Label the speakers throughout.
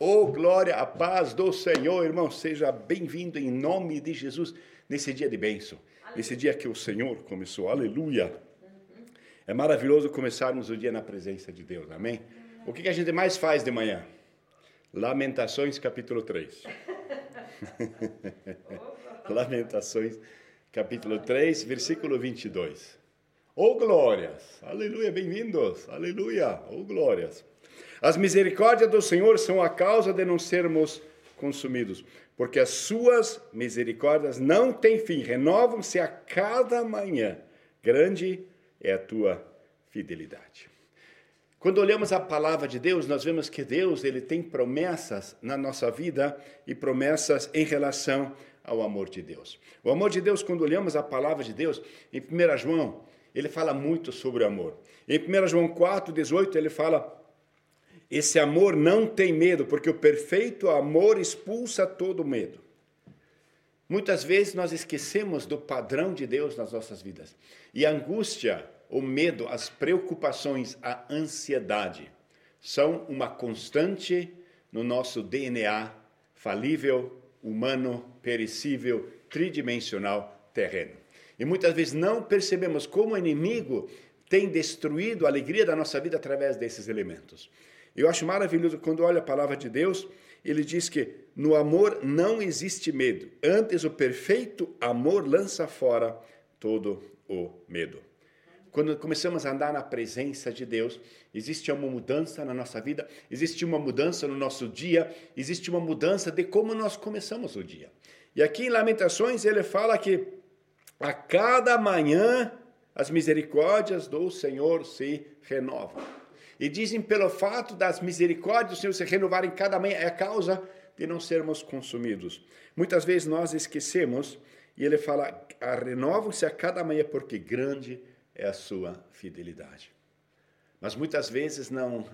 Speaker 1: Oh, glória, a paz do Senhor, irmão. Seja bem-vindo em nome de Jesus nesse dia de bênção. Nesse dia que o Senhor começou. Aleluia. É maravilhoso começarmos o dia na presença de Deus. Amém? O que a gente mais faz de manhã? Lamentações, capítulo 3. Lamentações, capítulo 3, versículo 22. Oh, glórias. Aleluia, bem-vindos. Aleluia. Oh, glórias. As misericórdias do Senhor são a causa de não sermos consumidos, porque as suas misericórdias não têm fim, renovam-se a cada manhã. Grande é a tua fidelidade. Quando olhamos a palavra de Deus, nós vemos que Deus ele tem promessas na nossa vida e promessas em relação ao amor de Deus. O amor de Deus, quando olhamos a palavra de Deus, em 1 João, ele fala muito sobre o amor. Em 1 João 4,18, ele fala: esse amor não tem medo, porque o perfeito amor expulsa todo medo. Muitas vezes nós esquecemos do padrão de Deus nas nossas vidas. E a angústia, o medo, as preocupações, a ansiedade são uma constante no nosso DNA falível, humano, perecível, tridimensional, terreno. E muitas vezes não percebemos como o inimigo tem destruído a alegria da nossa vida através desses elementos. Eu acho maravilhoso quando olho a palavra de Deus, ele diz que no amor não existe medo. Antes, o perfeito amor lança fora todo o medo. Quando começamos a andar na presença de Deus, existe uma mudança na nossa vida, existe uma mudança no nosso dia, existe uma mudança de como nós começamos o dia. E aqui em Lamentações ele fala que a cada manhã as misericórdias do Senhor se renovam. E dizem pelo fato das misericórdias do Senhor se renovarem cada manhã, é a causa de não sermos consumidos. Muitas vezes nós esquecemos, e ele fala, renovam-se a cada manhã porque grande é a sua fidelidade. Mas muitas vezes não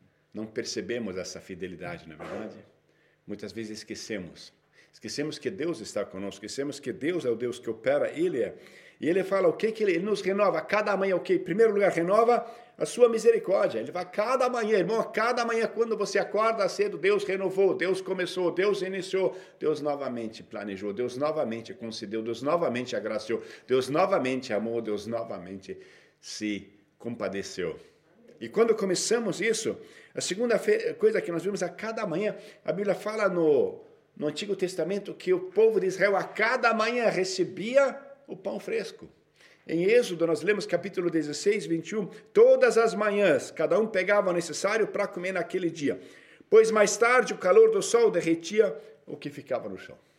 Speaker 1: percebemos essa fidelidade, não é verdade? Muitas vezes esquecemos. Esquecemos que Deus está conosco, esquecemos que Deus é o Deus que opera, Ele é. E Ele fala o que Ele nos renova? Cada manhã o que? Em primeiro lugar, renova a sua misericórdia. Ele vai cada manhã, irmão, cada manhã quando você acorda cedo, Deus renovou, Deus começou, Deus iniciou, Deus novamente planejou, Deus novamente concedeu, Deus novamente agraciou, Deus novamente amou, Deus novamente se compadeceu. E quando começamos isso, a segunda coisa que nós vimos a cada manhã, a Bíblia fala no Antigo Testamento que o povo de Israel a cada manhã recebia o pão fresco. Em Êxodo, nós lemos capítulo 16, 21, todas as manhãs, cada um pegava o necessário para comer naquele dia, pois mais tarde o calor do sol derretia o que ficava no chão.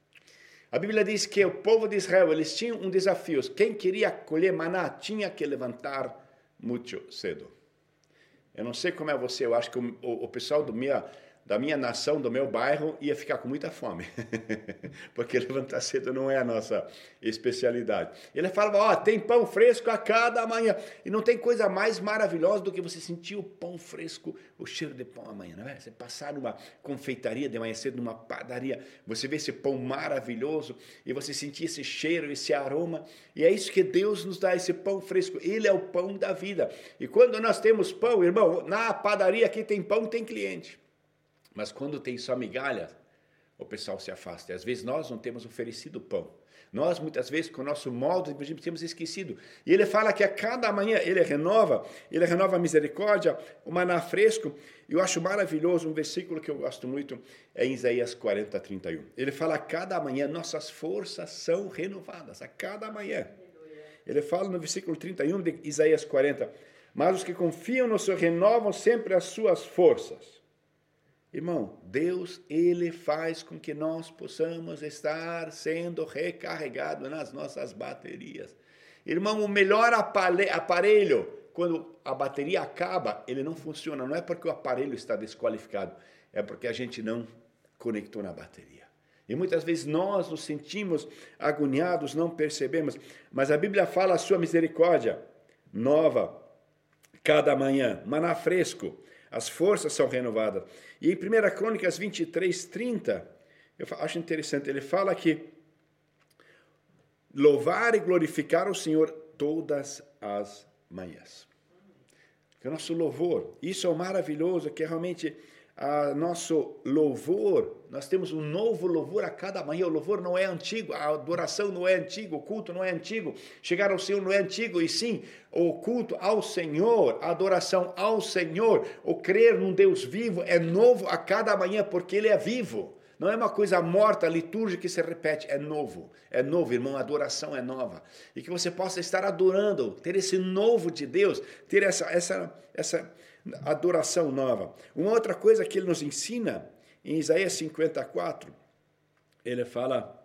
Speaker 1: A Bíblia diz que o povo de Israel, eles tinham um desafio, quem queria colher maná tinha que levantar muito cedo. Eu não sei como é você, eu acho que o pessoal da minha nação, do meu bairro, ia ficar com muita fome, porque levantar cedo não é a nossa especialidade. Ele falava, tem pão fresco a cada manhã, e não tem coisa mais maravilhosa do que você sentir o pão fresco, o cheiro de pão amanhã, não é? Você passar numa confeitaria de manhã cedo, numa padaria, você vê esse pão maravilhoso, e você sentir esse cheiro, esse aroma, e é isso que Deus nos dá, esse pão fresco, Ele é o pão da vida. E quando nós temos pão, irmão, na padaria aqui tem pão, tem cliente. Mas quando tem só migalhas, o pessoal se afasta. E às vezes nós não temos oferecido pão. Nós, muitas vezes, com o nosso modo, temos esquecido. E ele fala que a cada manhã ele renova a misericórdia, o maná fresco. E eu acho maravilhoso, um versículo que eu gosto muito, é em Isaías 40, 31. Ele fala, a cada manhã nossas forças são renovadas, a cada manhã. Ele fala no versículo 31 de Isaías 40, mas os que confiam no Senhor renovam sempre as suas forças. Irmão, Deus, Ele faz com que nós possamos estar sendo recarregados nas nossas baterias. Irmão, o melhor aparelho, quando a bateria acaba, ele não funciona. Não é porque o aparelho está desqualificado, é porque a gente não conectou na bateria. E muitas vezes nós nos sentimos agoniados, não percebemos, mas a Bíblia fala a sua misericórdia nova cada manhã, maná fresco. As forças são renovadas. E em 1 Crônicas 23, 30, eu acho interessante, ele fala que louvar e glorificar o Senhor todas as manhãs. Que o nosso louvor, isso é o maravilhoso, que realmente nosso louvor, nós temos um novo louvor a cada manhã. O louvor não é antigo, a adoração não é antiga, o culto não é antigo, chegar ao Senhor não é antigo, e sim o culto ao Senhor, a adoração ao Senhor, o crer num Deus vivo é novo a cada manhã, porque Ele é vivo. Não é uma coisa morta, litúrgica que se repete, é novo, irmão, a adoração é nova. E que você possa estar adorando, ter esse novo de Deus, ter essa adoração nova. Uma outra coisa que ele nos ensina, em Isaías 54, ele fala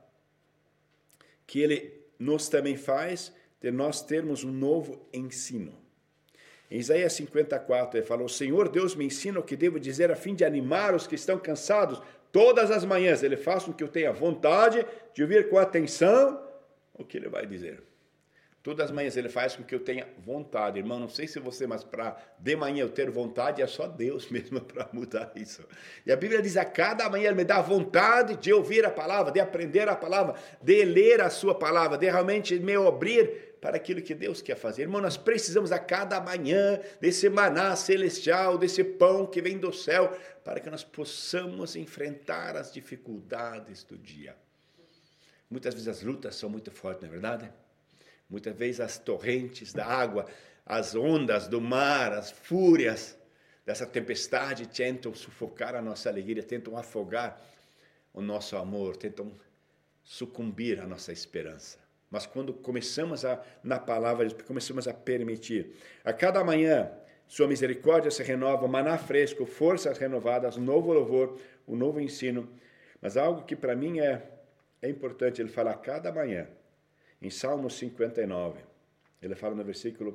Speaker 1: que ele nos também faz de nós termos um novo ensino. Em Isaías 54, ele fala: o Senhor Deus me ensina o que devo dizer a fim de animar os que estão cansados. Todas as manhãs ele faz com que eu tenha vontade de ouvir com atenção o que ele vai dizer. Todas as manhãs ele faz com que eu tenha vontade. Irmão, não sei se você, mas para de manhã eu ter vontade, é só Deus mesmo para mudar isso. E a Bíblia diz, a cada manhã ele me dá vontade de ouvir a palavra, de aprender a palavra, de ler a sua palavra, de realmente me abrir para aquilo que Deus quer fazer. Irmão, nós precisamos a cada manhã desse maná celestial, desse pão que vem do céu, para que nós possamos enfrentar as dificuldades do dia. Muitas vezes as lutas são muito fortes, não é verdade? Muitas vezes as torrentes da água, as ondas do mar, as fúrias dessa tempestade tentam sufocar a nossa alegria, tentam afogar o nosso amor, tentam sucumbir a nossa esperança. Mas quando começamos na palavra, começamos a permitir, a cada manhã, sua misericórdia se renova, maná fresco, forças renovadas, novo louvor, um novo ensino. Mas algo que para mim é importante, ele fala a cada manhã, em Salmo 59, ele fala no versículo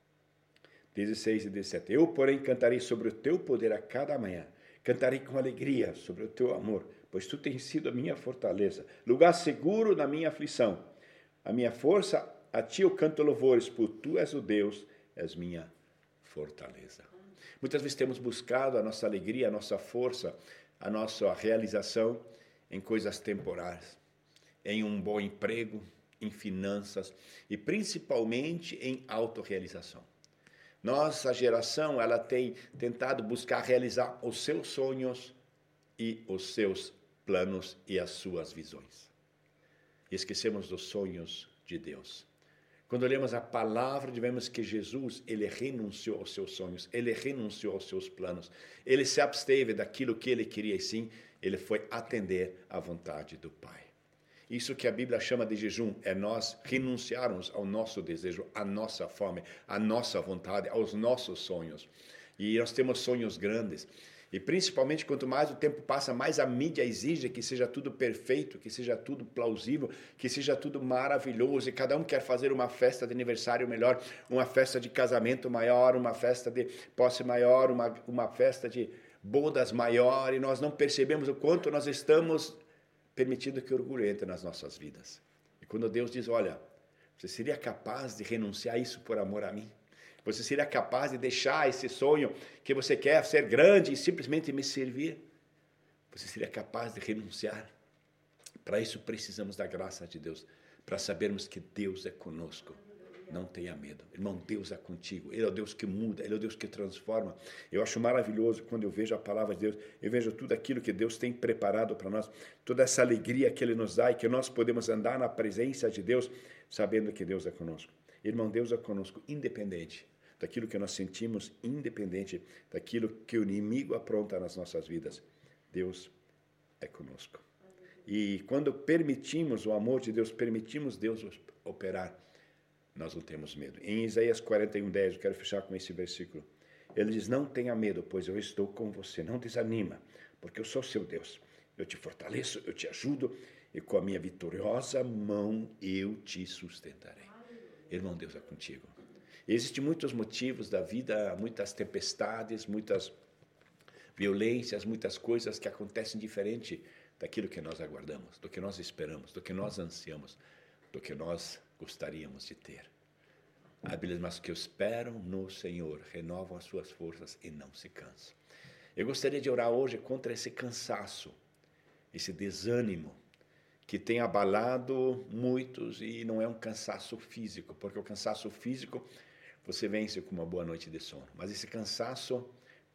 Speaker 1: 16 e 17, eu, porém, cantarei sobre o teu poder a cada manhã, cantarei com alegria sobre o teu amor, pois tu tens sido a minha fortaleza, lugar seguro na minha aflição. A minha força, a ti eu canto louvores, por tu és o Deus, és minha fortaleza. Muitas vezes temos buscado a nossa alegria, a nossa força, a nossa realização em coisas temporárias, em um bom emprego, em finanças e principalmente em autorrealização. Nossa geração, ela tem tentado buscar realizar os seus sonhos e os seus planos e as suas visões. E esquecemos dos sonhos de Deus. Quando lemos a palavra, vemos que Jesus, ele renunciou aos seus sonhos, ele renunciou aos seus planos, ele se absteve daquilo que ele queria e sim, ele foi atender à vontade do Pai. Isso que a Bíblia chama de jejum, é nós renunciarmos ao nosso desejo, à nossa fome, à nossa vontade, aos nossos sonhos. E nós temos sonhos grandes. E principalmente, quanto mais o tempo passa, mais a mídia exige que seja tudo perfeito, que seja tudo plausível, que seja tudo maravilhoso. E cada um quer fazer uma festa de aniversário melhor, uma festa de casamento maior, uma festa de posse maior, uma festa de bodas maior. E nós não percebemos o quanto nós estamos permitindo que o orgulho entre nas nossas vidas. E quando Deus diz, olha, você seria capaz de renunciar a isso por amor a mim? Você seria capaz de deixar esse sonho que você quer ser grande e simplesmente me servir? Você seria capaz de renunciar? Para isso precisamos da graça de Deus, para sabermos que Deus é conosco. Não tenha medo. Irmão, Deus é contigo. Ele é o Deus que muda, Ele é o Deus que transforma. Eu acho maravilhoso quando eu vejo a palavra de Deus, eu vejo tudo aquilo que Deus tem preparado para nós, toda essa alegria que Ele nos dá e que nós podemos andar na presença de Deus, sabendo que Deus é conosco. Irmão, Deus é conosco, independente daquilo que nós sentimos, independente daquilo que o inimigo apronta nas nossas vidas. Deus é conosco. E quando permitimos o amor de Deus, permitimos Deus operar, nós não temos medo. Em Isaías 41:10, eu quero fechar com esse versículo. Ele diz, não tenha medo, pois eu estou com você. Não desanima, porque eu sou seu Deus. Eu te fortaleço, eu te ajudo, e com a minha vitoriosa mão eu te sustentarei. Irmão, Deus é contigo. Existem muitos motivos da vida, muitas tempestades, muitas violências, muitas coisas que acontecem diferente daquilo que nós aguardamos, do que nós esperamos, do que nós ansiamos, do que nós gostaríamos de ter. A Bíblia diz, mas que esperam no Senhor, renovam as suas forças e não se cansam. Eu gostaria de orar hoje contra esse cansaço, esse desânimo que tem abalado muitos, e não é um cansaço físico, porque o cansaço físico você vence com uma boa noite de sono, mas esse cansaço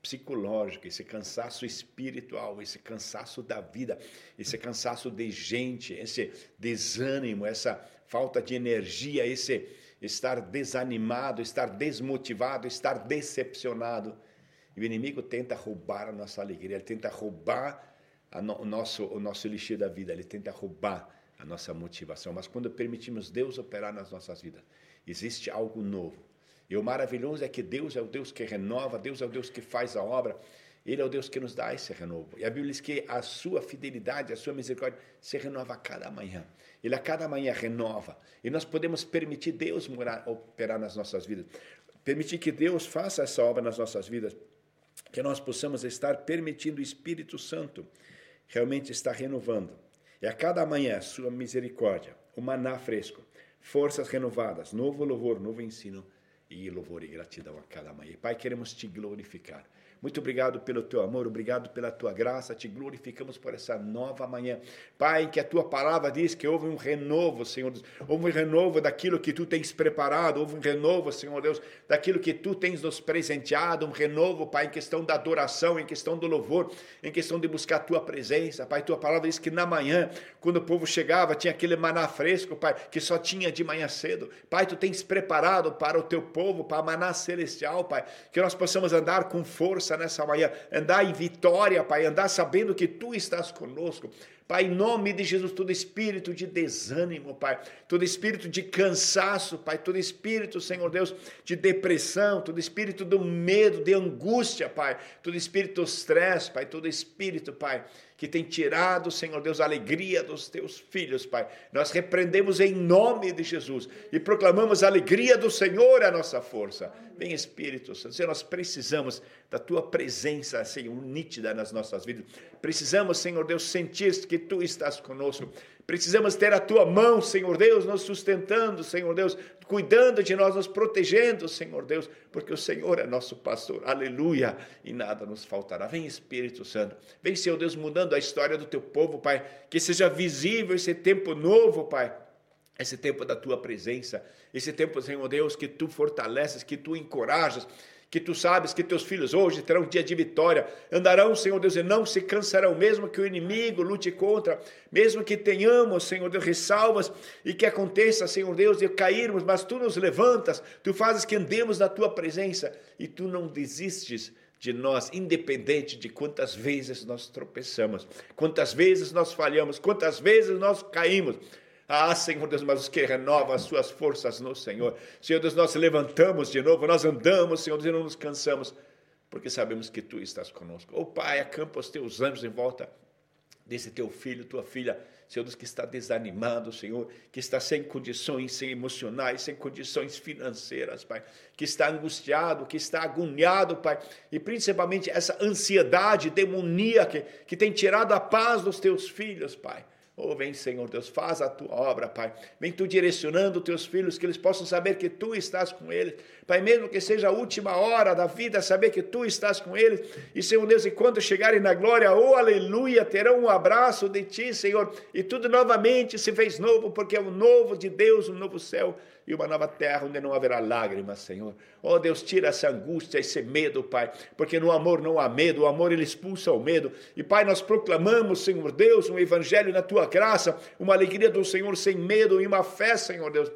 Speaker 1: psicológico, esse cansaço espiritual, esse cansaço da vida, esse cansaço de gente, esse desânimo, essa falta de energia, esse estar desanimado, estar desmotivado, estar decepcionado. E o inimigo tenta roubar a nossa alegria, ele tenta roubar o nosso elixir da vida, ele tenta roubar a nossa motivação. Mas quando permitimos Deus operar nas nossas vidas, existe algo novo. E o maravilhoso é que Deus é o Deus que renova, Deus é o Deus que faz a obra, Ele é o Deus que nos dá esse renovo. E a Bíblia diz que a sua fidelidade, a sua misericórdia se renova a cada manhã. Ele a cada manhã renova. E nós podemos permitir Deus operar nas nossas vidas. Permitir que Deus faça essa obra nas nossas vidas. Que nós possamos estar permitindo o Espírito Santo realmente estar renovando. E a cada manhã a sua misericórdia, o maná fresco, forças renovadas, novo louvor, novo ensino, e louvor e gratidão a cada manhã. Pai, queremos te glorificar. Muito obrigado pelo teu amor, obrigado pela tua graça, te glorificamos por essa nova manhã. Pai, que a tua palavra diz que houve um renovo, Senhor Deus, houve um renovo daquilo que tu tens preparado, houve um renovo, Senhor Deus, daquilo que tu tens nos presenteado, um renovo, Pai, em questão da adoração, em questão do louvor, em questão de buscar a tua presença. Pai, tua palavra diz que na manhã, quando o povo chegava, tinha aquele maná fresco, Pai, que só tinha de manhã cedo. Pai, tu tens preparado para o teu povo, para maná celestial, Pai, que nós possamos andar com força nessa manhã, andar em vitória, Pai, andar sabendo que tu estás conosco. Pai, em nome de Jesus, todo espírito de desânimo, Pai, todo espírito de cansaço, Pai, todo espírito, Senhor Deus, de depressão, todo espírito do medo, de angústia, Pai, todo espírito de estresse, Pai, todo espírito, Pai, que tem tirado, Senhor Deus, a alegria dos teus filhos, Pai. Nós repreendemos em nome de Jesus e proclamamos a alegria do Senhor a nossa força. Vem, Espírito Santo, Senhor, nós precisamos da tua presença, Senhor, nítida nas nossas vidas. Precisamos, Senhor Deus, sentir que tu estás conosco. Precisamos ter a tua mão, Senhor Deus, nos sustentando, Senhor Deus, cuidando de nós, nos protegendo, Senhor Deus, porque o Senhor é nosso pastor, aleluia, e nada nos faltará. Vem, Espírito Santo, vem, Senhor Deus, mudando a história do teu povo, Pai, que seja visível esse tempo novo, Pai, esse tempo da tua presença, esse tempo, Senhor Deus, que tu fortaleces, que tu encorajas, que tu sabes que teus filhos hoje terão um dia de vitória, andarão, Senhor Deus, e não se cansarão, mesmo que o inimigo lute contra, mesmo que tenhamos, Senhor Deus, ressalvas, e que aconteça, Senhor Deus, de cairmos, mas tu nos levantas, tu fazes que andemos na tua presença, e tu não desistes de nós, independente de quantas vezes nós tropeçamos, quantas vezes nós falhamos, quantas vezes nós caímos. Ah, Senhor Deus, mas os que renovam as suas forças no Senhor. Senhor Deus, nós levantamos de novo, nós andamos, Senhor Deus, e não nos cansamos, porque sabemos que tu estás conosco. Oh, Pai, acampa os teus anjos em volta desse teu filho, tua filha, Senhor Deus, que está desanimado, Senhor, que está sem condições, sem emocionais, sem condições financeiras, Pai, que está angustiado, que está agoniado, Pai, e principalmente essa ansiedade demoníaca que tem tirado a paz dos teus filhos, Pai. Oh, vem, Senhor Deus, faz a tua obra, Pai. Vem tu direcionando os teus filhos, que eles possam saber que tu estás com eles. Pai, mesmo que seja a última hora da vida, saber que tu estás com eles. E, Senhor Deus, e quando chegarem na glória, oh, aleluia, terão um abraço de ti, Senhor. E tudo novamente se fez novo, porque é o novo de Deus, um novo céu e uma nova terra onde não haverá lágrimas, Senhor. Oh, Deus, tira essa angústia, esse medo, Pai, porque no amor não há medo, o amor ele expulsa o medo. E, Pai, nós proclamamos, Senhor Deus, um evangelho na tua graça, uma alegria do Senhor sem medo e uma fé, Senhor Deus,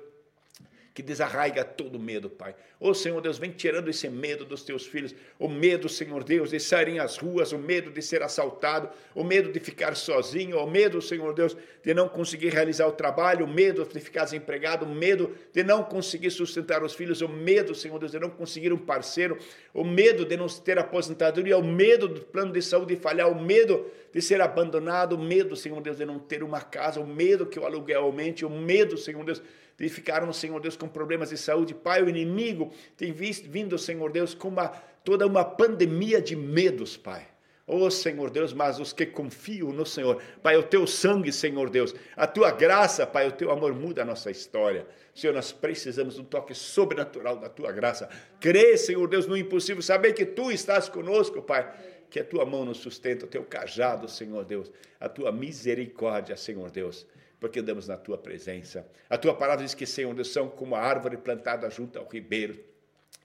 Speaker 1: que desarraiga todo medo, Pai. Ô, Senhor Deus, vem tirando esse medo dos teus filhos, o medo, Senhor Deus, de saírem às ruas, o medo de ser assaltado, o medo de ficar sozinho, o medo, Senhor Deus, de não conseguir realizar o trabalho, o medo de ficar desempregado, o medo de não conseguir sustentar os filhos, o medo, Senhor Deus, de não conseguir um parceiro, o medo de não ter aposentadoria, o medo do plano de saúde falhar, o medo de ser abandonado, o medo, Senhor Deus, de não ter uma casa, o medo que o aluguel aumente, o medo, Senhor Deus, de ficarmos, Senhor Deus, com problemas de saúde. Pai, o inimigo tem vindo, Senhor Deus, com toda uma pandemia de medos, Pai. Oh, Senhor Deus, mas os que confiam no Senhor, Pai, o teu sangue, Senhor Deus, a tua graça, Pai, o teu amor muda a nossa história. Senhor, nós precisamos de um toque sobrenatural da tua graça. Crê, Senhor Deus, no impossível, saber que tu estás conosco, Pai, que a tua mão nos sustenta, o teu cajado, Senhor Deus, a tua misericórdia, Senhor Deus, porque andamos na tua presença. A tua palavra diz que, Senhor Deus, são como a árvore plantada junto ao ribeiro,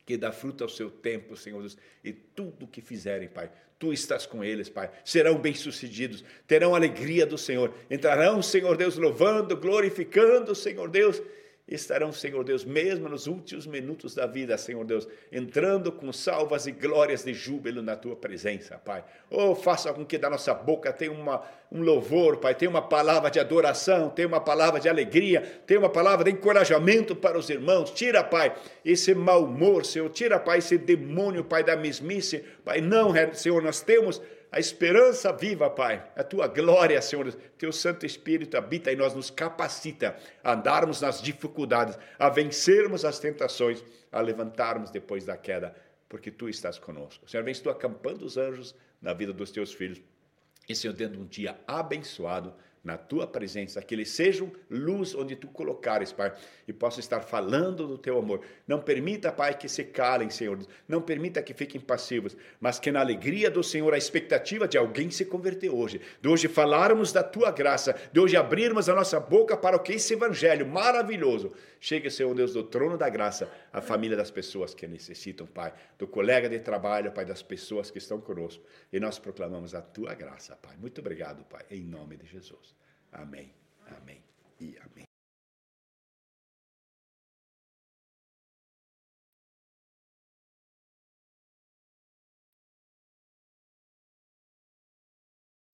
Speaker 1: que dá fruto ao seu tempo, Senhor Deus, e tudo que fizerem, Pai, Tu estás com eles, Pai, serão bem-sucedidos, terão alegria do Senhor, entrarão, Senhor Deus, louvando, glorificando, Senhor Deus, estarão, Senhor Deus, mesmo nos últimos minutos da vida, Senhor Deus, entrando com salvas e glórias de júbilo na Tua presença, Pai. Oh, faça com que da nossa boca tenha um louvor, Pai, tenha uma palavra de adoração, tenha uma palavra de alegria, tenha uma palavra de encorajamento para os irmãos. Tira, Pai, esse mau humor, Senhor, tira, Pai, esse demônio, Pai, da mesmice, Pai, não, Senhor, nós temos a esperança viva, Pai, a Tua glória, Senhor, Teu Santo Espírito habita e nós nos capacita a andarmos nas dificuldades, a vencermos as tentações, a levantarmos depois da queda, porque Tu estás conosco. Senhor, vens Tu acampando os anjos na vida dos Teus filhos, e, Senhor, tendo um dia abençoado na Tua presença, que eles sejam luz onde Tu colocares, Pai, e possam estar falando do Teu amor. Não permita, Pai, que se calem, Senhor, não permita que fiquem passivos, mas que na alegria do Senhor, a expectativa de alguém se converter hoje, de hoje falarmos da Tua graça, de hoje abrirmos a nossa boca para o que esse evangelho maravilhoso chegue, Senhor Deus, do trono da graça, a família das pessoas que necessitam, Pai, do colega de trabalho, Pai, das pessoas que estão conosco, e nós proclamamos a Tua graça, Pai. Muito obrigado, Pai, em nome de Jesus. Amém, amém e amém.